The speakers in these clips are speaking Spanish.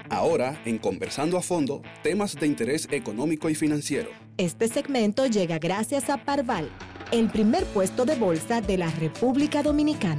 Ahora, en Conversando a Fondo, temas de interés económico y financiero. Este segmento llega gracias a Parval, el primer puesto de bolsa de la República Dominicana.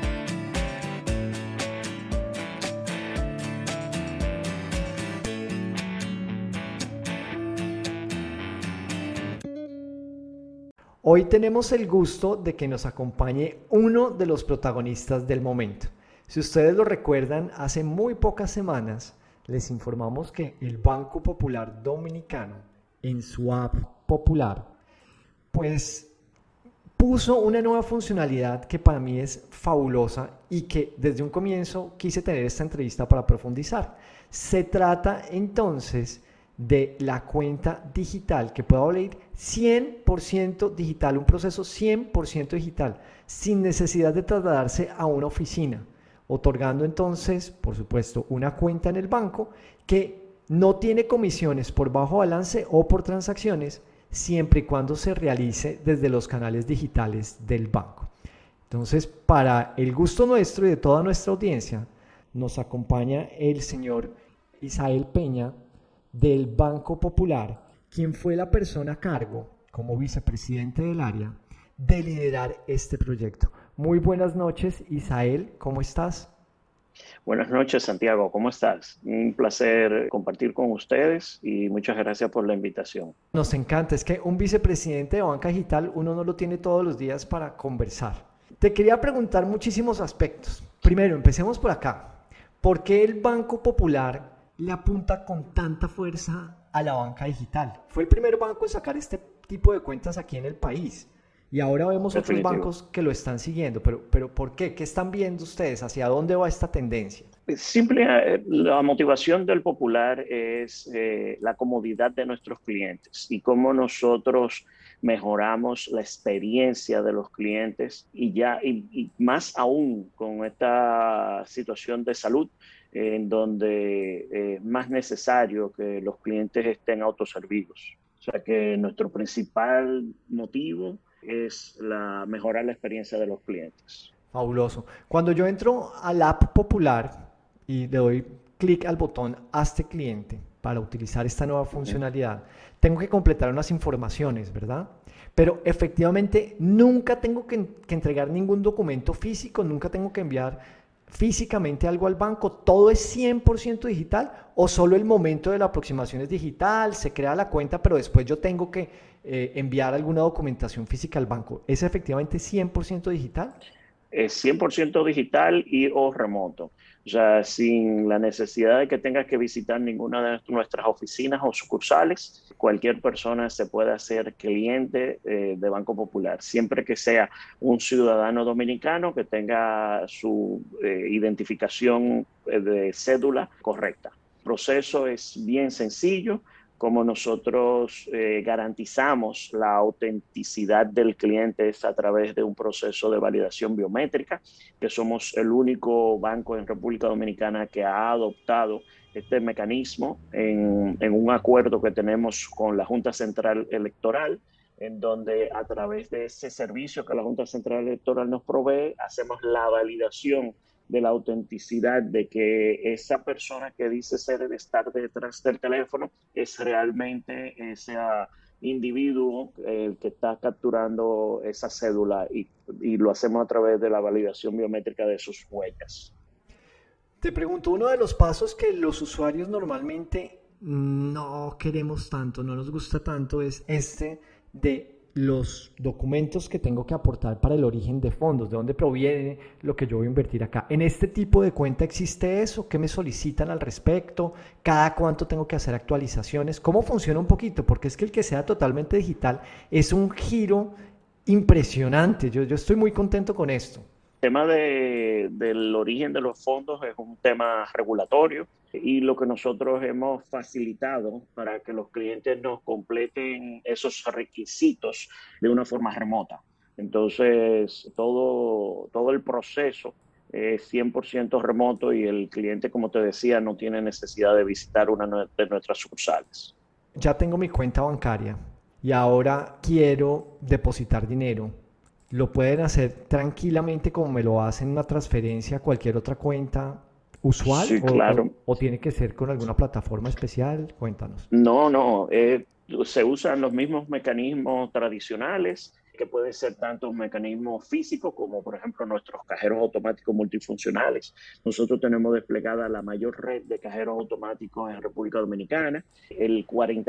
Hoy tenemos el gusto de que nos acompañe uno de los protagonistas del momento. Si ustedes lo recuerdan, hace muy pocas semanas les informamos que el Banco Popular Dominicano, en su app popular, pues puso una nueva funcionalidad que para mí es fabulosa y que desde un comienzo quise tener esta entrevista para profundizar. Se trata entonces de la cuenta digital que pueda volver 100% digital, un proceso 100% digital, sin necesidad de trasladarse a una oficina, otorgando entonces, por supuesto, una cuenta en el banco que no tiene comisiones por bajo balance o por transacciones, siempre y cuando se realice desde los canales digitales del banco. Entonces, para el gusto nuestro y de toda nuestra audiencia, nos acompaña el señor Isael Peña, del Banco Popular, quien fue la persona a cargo, como vicepresidente del área, de liderar este proyecto. Muy buenas noches, Isael, ¿cómo estás? Buenas noches, Santiago, ¿cómo estás? Un placer compartir con ustedes y muchas gracias por la invitación. Nos encanta, es que un vicepresidente de banca digital uno no lo tiene todos los días para conversar. Te quería preguntar muchísimos aspectos. Primero, empecemos por acá. ¿Por qué el Banco Popular le apunta con tanta fuerza a la banca digital? Fue el primer banco en sacar este tipo de cuentas aquí en el país y ahora vemos otros bancos que lo están siguiendo, pero ¿por qué? ¿Qué están viendo ustedes? ¿Hacia dónde va esta tendencia? La motivación del Popular es la comodidad de nuestros clientes y cómo nosotros mejoramos la experiencia de los clientes y más aún con esta situación de salud en donde es más necesario que los clientes estén autoservidos. O sea que nuestro principal motivo es mejorar la experiencia de los clientes. Fabuloso. Cuando yo entro al app Popular y le doy clic al botón Hazte cliente para utilizar esta nueva funcionalidad, tengo que completar unas informaciones, ¿verdad? Pero efectivamente nunca tengo que entregar ningún documento físico, nunca tengo que enviar físicamente algo al banco. ¿Todo es 100% digital o solo el momento de la aproximación es digital, se crea la cuenta, pero después yo tengo que enviar alguna documentación física al banco? ¿Es efectivamente 100% digital? Es 100% digital o remoto. O sea, sin la necesidad de que tengas que visitar ninguna de nuestras oficinas o sucursales, cualquier persona se puede hacer cliente de Banco Popular, siempre que sea un ciudadano dominicano que tenga su identificación de cédula correcta. El proceso es bien sencillo. Como nosotros garantizamos la autenticidad del cliente es a través de un proceso de validación biométrica, que somos el único banco en República Dominicana que ha adoptado este mecanismo en un acuerdo que tenemos con la Junta Central Electoral, en donde a través de ese servicio que la Junta Central Electoral nos provee, hacemos la validación de la autenticidad de que esa persona que dice estar detrás del teléfono es realmente ese individuo que está capturando esa cédula y lo hacemos a través de la validación biométrica de sus huellas. Te pregunto, uno de los pasos que los usuarios normalmente no queremos tanto, no nos gusta tanto, es este de los documentos que tengo que aportar para el origen de fondos, de dónde proviene lo que yo voy a invertir acá. ¿En este tipo de cuenta existe eso? ¿Qué me solicitan al respecto? ¿Cada cuánto tengo que hacer actualizaciones? ¿Cómo funciona un poquito? Porque es que el que sea totalmente digital es un giro impresionante. Yo estoy muy contento con esto. El tema del origen de los fondos es un tema regulatorio y lo que nosotros hemos facilitado para que los clientes nos completen esos requisitos de una forma remota. Entonces, todo el proceso es 100% remoto y el cliente, como te decía, no tiene necesidad de visitar una de nuestras sucursales. Ya tengo mi cuenta bancaria y ahora quiero depositar dinero. ¿Lo pueden hacer tranquilamente como me lo hacen una transferencia a cualquier otra cuenta usual Sí, claro. o tiene que ser con alguna plataforma especial? Cuéntanos. No, se usan los mismos mecanismos tradicionales, que pueden ser tanto mecanismos físicos como, por ejemplo, nuestros cajeros automáticos multifuncionales. Nosotros tenemos desplegada la mayor red de cajeros automáticos en República Dominicana. El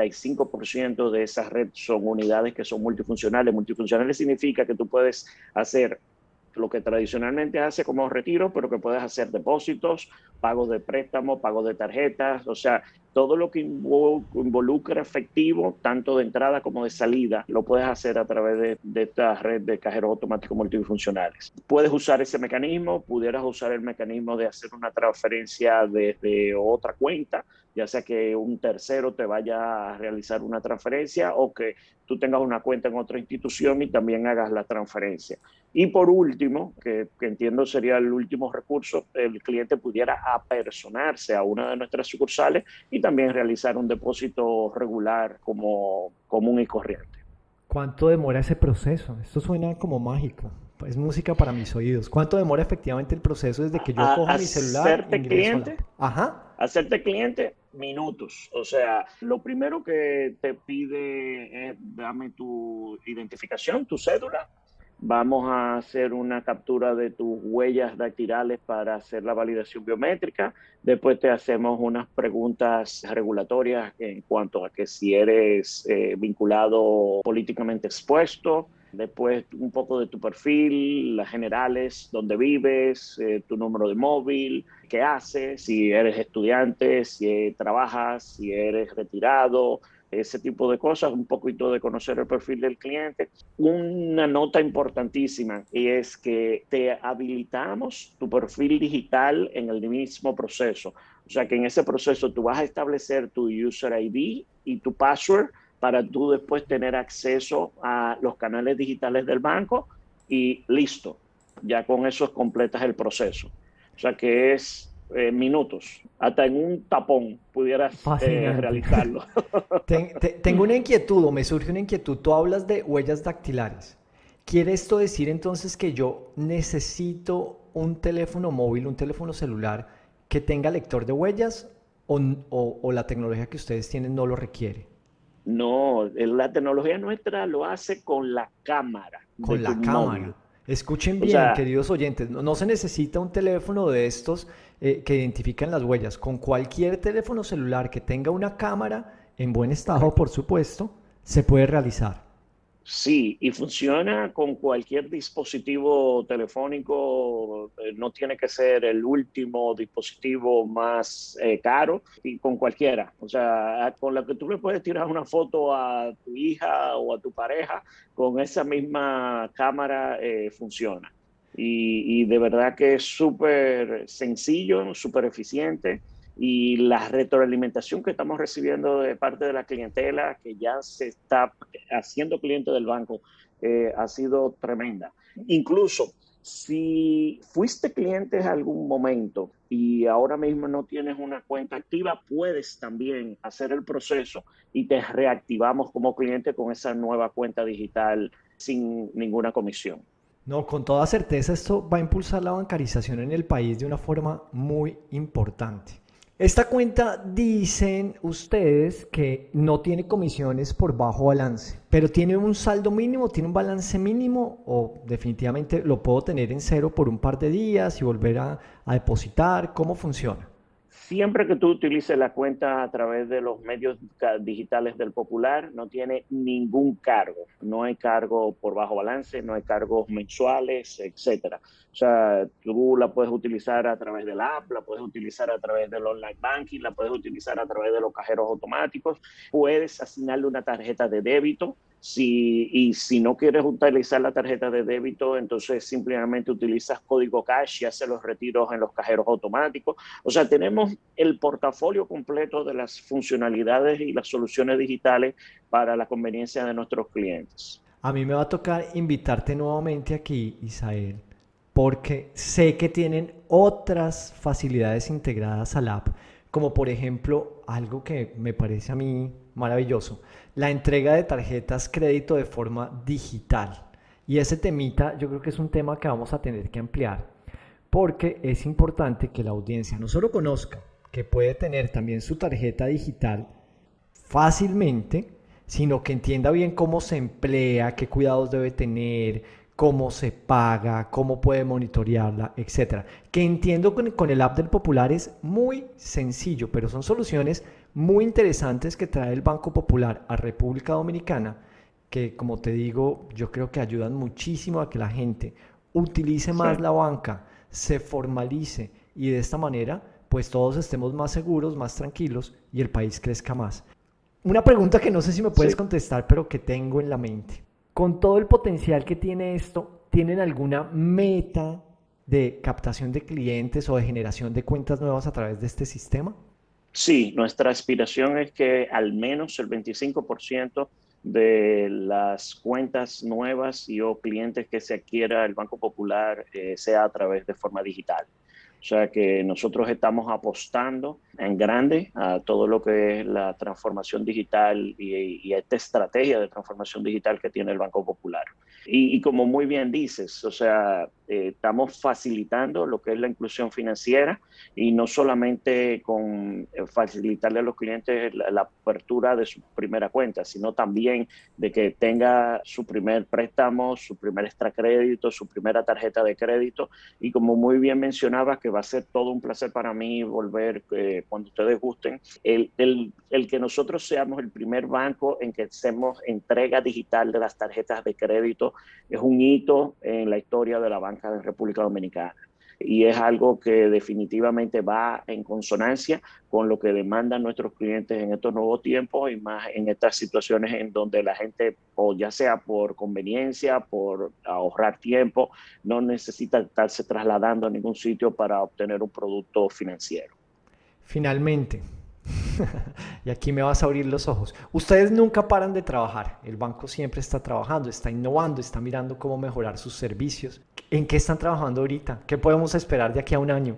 45% de esa red son unidades que son multifuncionales. Multifuncionales significa que tú puedes hacer lo que tradicionalmente hace como retiro, pero que puedes hacer depósitos, pagos de préstamos, pagos de tarjetas, o sea, todo lo que involucra efectivo, tanto de entrada como de salida, lo puedes hacer a través de esta red de cajeros automáticos multifuncionales. Puedes usar ese mecanismo, pudieras usar el mecanismo de hacer una transferencia desde otra cuenta, ya sea que un tercero te vaya a realizar una transferencia o que tú tengas una cuenta en otra institución y también hagas la transferencia. Y por último, que entiendo sería el último recurso, el cliente pudiera apersonarse a una de nuestras sucursales y también realizar un depósito regular como común y corriente. ¿Cuánto demora ese proceso? Esto suena como mágico. Es música para mis oídos. ¿Cuánto demora efectivamente el proceso desde que yo cojo mi celular e ingreso a la app? Ajá. Hacerte cliente, minutos. O sea, lo primero que te pide es dame tu identificación, tu cédula. Vamos a hacer una captura de tus huellas dactilares para hacer la validación biométrica. Después te hacemos unas preguntas regulatorias en cuanto a que si eres vinculado políticamente expuesto. Después un poco de tu perfil, las generales, dónde vives, tu número de móvil, qué haces, si eres estudiante, si trabajas, si eres retirado, ese tipo de cosas, un poquito de conocer el perfil del cliente. Una nota importantísima es que te habilitamos tu perfil digital en el mismo proceso. O sea que en ese proceso tú vas a establecer tu user ID y tu password para tú después tener acceso a los canales digitales del banco y listo. Ya con eso completas el proceso. O sea que es minutos. Hasta en un tapón pudieras realizarlo. Tengo una inquietud o me surge una inquietud. Tú hablas de huellas dactilares. ¿Quiere esto decir entonces que yo necesito un teléfono móvil, un teléfono celular que tenga lector de huellas o la tecnología que ustedes tienen no lo requiere? No, la tecnología nuestra lo hace con la cámara. Con la cámara. Móvil. Escuchen bien, queridos oyentes, no se necesita un teléfono de estos que identifican las huellas. Con cualquier teléfono celular que tenga una cámara, en buen estado, por supuesto, se puede realizar. Sí, y funciona con cualquier dispositivo telefónico, no tiene que ser el último dispositivo más caro, y con cualquiera. O sea, con la que tú le puedes tirar una foto a tu hija o a tu pareja, con esa misma cámara funciona. Y de verdad que es súper sencillo, súper eficiente. Y la retroalimentación que estamos recibiendo de parte de la clientela que ya se está haciendo cliente del banco ha sido tremenda. Incluso si fuiste cliente en algún momento y ahora mismo no tienes una cuenta activa, puedes también hacer el proceso y te reactivamos como cliente con esa nueva cuenta digital sin ninguna comisión. No, con toda certeza esto va a impulsar la bancarización en el país de una forma muy importante. Esta cuenta dicen ustedes que no tiene comisiones por bajo balance, pero tiene un saldo mínimo, tiene un balance mínimo o definitivamente lo puedo tener en cero por un par de días y volver a depositar. ¿Cómo funciona? Siempre que tú utilices la cuenta a través de los medios digitales del Popular, no tiene ningún cargo. No hay cargo por bajo balance, no hay cargos mensuales, etcétera. O sea, tú la puedes utilizar a través de la app, la puedes utilizar a través del online banking, la puedes utilizar a través de los cajeros automáticos. Puedes asignarle una tarjeta de débito. Y si no quieres utilizar la tarjeta de débito, entonces simplemente utilizas código cash y haces los retiros en los cajeros automáticos. O sea, tenemos el portafolio completo de las funcionalidades y las soluciones digitales para la conveniencia de nuestros clientes. A mí me va a tocar invitarte nuevamente aquí, Isael, porque sé que tienen otras facilidades integradas al app, como por ejemplo algo que me parece a mí maravilloso, la entrega de tarjetas crédito de forma digital. Y ese temita yo creo que es un tema que vamos a tener que ampliar, porque es importante que la audiencia no solo conozca que puede tener también su tarjeta digital fácilmente, sino que entienda bien cómo se emplea, qué cuidados debe tener, cómo se paga, cómo puede monitorearla, etcétera. Que entiendo con el app del Popular es muy sencillo, pero son soluciones muy interesantes que trae el Banco Popular a República Dominicana, que como te digo, yo creo que ayudan muchísimo a que la gente utilice más la banca, se formalice y de esta manera pues todos estemos más seguros, más tranquilos y el país crezca más. Una pregunta que no sé si me puedes contestar, pero que tengo en la mente. Con todo el potencial que tiene esto, ¿tienen alguna meta de captación de clientes o de generación de cuentas nuevas a través de este sistema? Sí, nuestra aspiración es que al menos el 25% de las cuentas nuevas y o clientes que se adquiera el Banco Popular sea a través de forma digital. O sea que nosotros estamos apostando en grande a todo lo que es la transformación digital y esta estrategia de transformación digital que tiene el Banco Popular. Y como muy bien dices, o sea, estamos facilitando lo que es la inclusión financiera y no solamente con facilitarle a los clientes la apertura de su primera cuenta, sino también de que tenga su primer préstamo, su primer extracrédito, su primera tarjeta de crédito. Y como muy bien mencionabas, que va a ser todo un placer para mí volver cuando ustedes gusten, el que nosotros seamos el primer banco en que hacemos entrega digital de las tarjetas de crédito es un hito en la historia de la banca de República Dominicana. Y es algo que definitivamente va en consonancia con lo que demandan nuestros clientes en estos nuevos tiempos y más en estas situaciones en donde la gente, o ya sea por conveniencia, por ahorrar tiempo, no necesita estarse trasladando a ningún sitio para obtener un producto financiero. Finalmente, y aquí me vas a abrir los ojos, ustedes nunca paran de trabajar, el banco siempre está trabajando, está innovando, está mirando cómo mejorar sus servicios. ¿En qué están trabajando ahorita? ¿Qué podemos esperar de aquí a un año?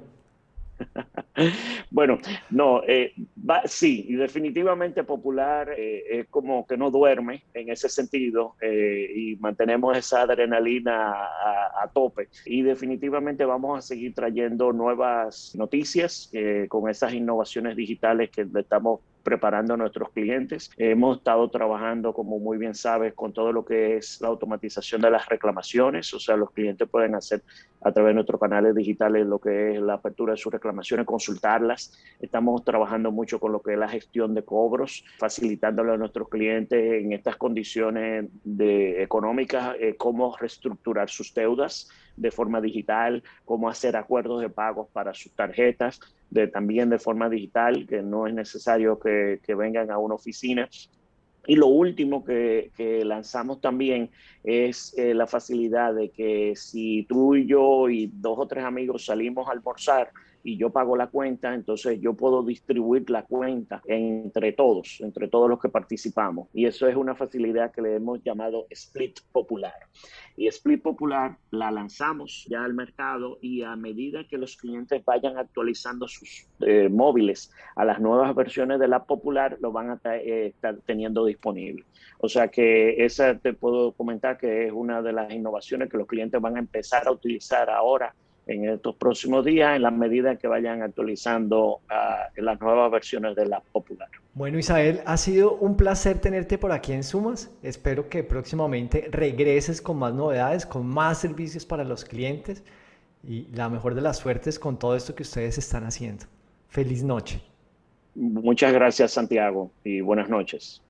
Bueno, no, sí, y definitivamente Popular es como que no duerme en ese sentido y mantenemos esa adrenalina a tope. Y definitivamente vamos a seguir trayendo nuevas noticias con esas innovaciones digitales que estamos preparando a nuestros clientes. Hemos estado trabajando, como muy bien sabes, con todo lo que es la automatización de las reclamaciones, o sea, los clientes pueden hacer a través de nuestros canales digitales lo que es la apertura de sus reclamaciones, consultarlas. Estamos trabajando mucho con lo que es la gestión de cobros, facilitándole a nuestros clientes en estas condiciones económicas, cómo reestructurar sus deudas de forma digital, cómo hacer acuerdos de pagos para sus tarjetas, también de forma digital, que no es necesario que vengan a una oficina. Y lo último que lanzamos también es la facilidad de que si tú y yo y 2 o 3 amigos salimos a almorzar y yo pago la cuenta, entonces yo puedo distribuir la cuenta entre todos los que participamos. Y eso es una facilidad que le hemos llamado Split Popular. Y Split Popular la lanzamos ya al mercado y a medida que los clientes vayan actualizando sus móviles a las nuevas versiones de la Popular, lo van a estar teniendo disponible. O sea que esa te puedo comentar que es una de las innovaciones que los clientes van a empezar a utilizar ahora en estos próximos días, en la medida que vayan actualizando las nuevas versiones de la Popular. Bueno, Isael, ha sido un placer tenerte por aquí en Sumas. Espero que próximamente regreses con más novedades, con más servicios para los clientes y la mejor de las suertes con todo esto que ustedes están haciendo. Feliz noche. Muchas gracias, Santiago, y buenas noches.